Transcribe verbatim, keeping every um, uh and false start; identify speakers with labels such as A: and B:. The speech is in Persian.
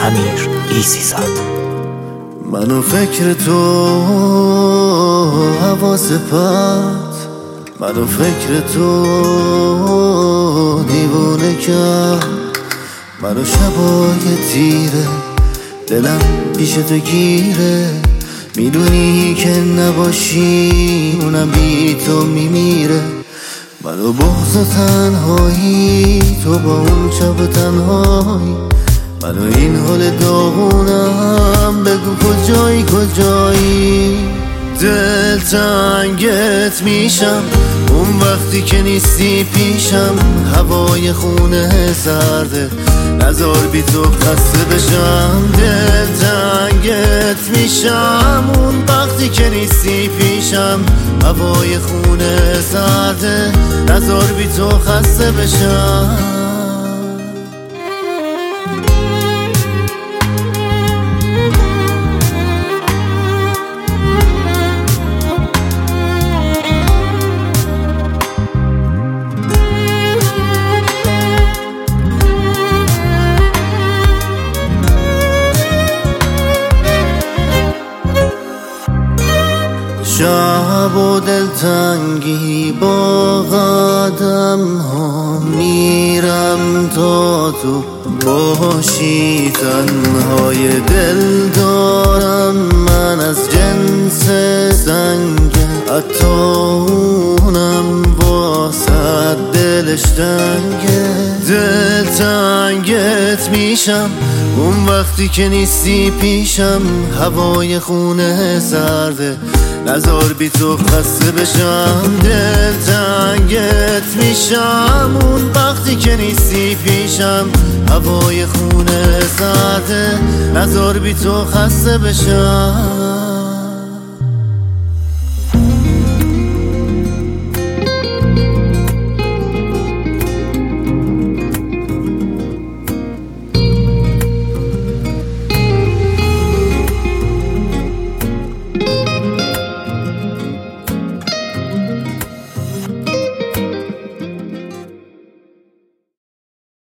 A: امیر ایزی زاد.
B: منو فکر تو حواس پت، منو فکر تو دیوونه کرد، منو شبای تیره دلم پیش تو گیره، میدونی که نباشی اونم بی تو میمیره. منو بغض و تنهایی تو با اون شب تنهایی، منو این حال داغونم بگو کجایی کجایی. دل تنگت میشم اون وقتی که نیستی پیشم، هوای خونه سرده نزار بی تو خسته بشم. دل تنگت میشم اون وقتی که نیستی پیشم، هوای خونه سرده نزار بی تو خسته بشم. شب و دلتنگی با قدم ها میرم تا تو باشی. تنهای دل دارم من از جنس سنگ، حتی اونم واسه دلش تنگه. دل تنگت میشم اون وقتی که نیستی پیشم، هوای خونه سرده نزار بی تو خسته بشم. دل تنگت میشم اون وقتی که نیستی پیشم، هوای خونه سرده نزار بی تو خسته بشم.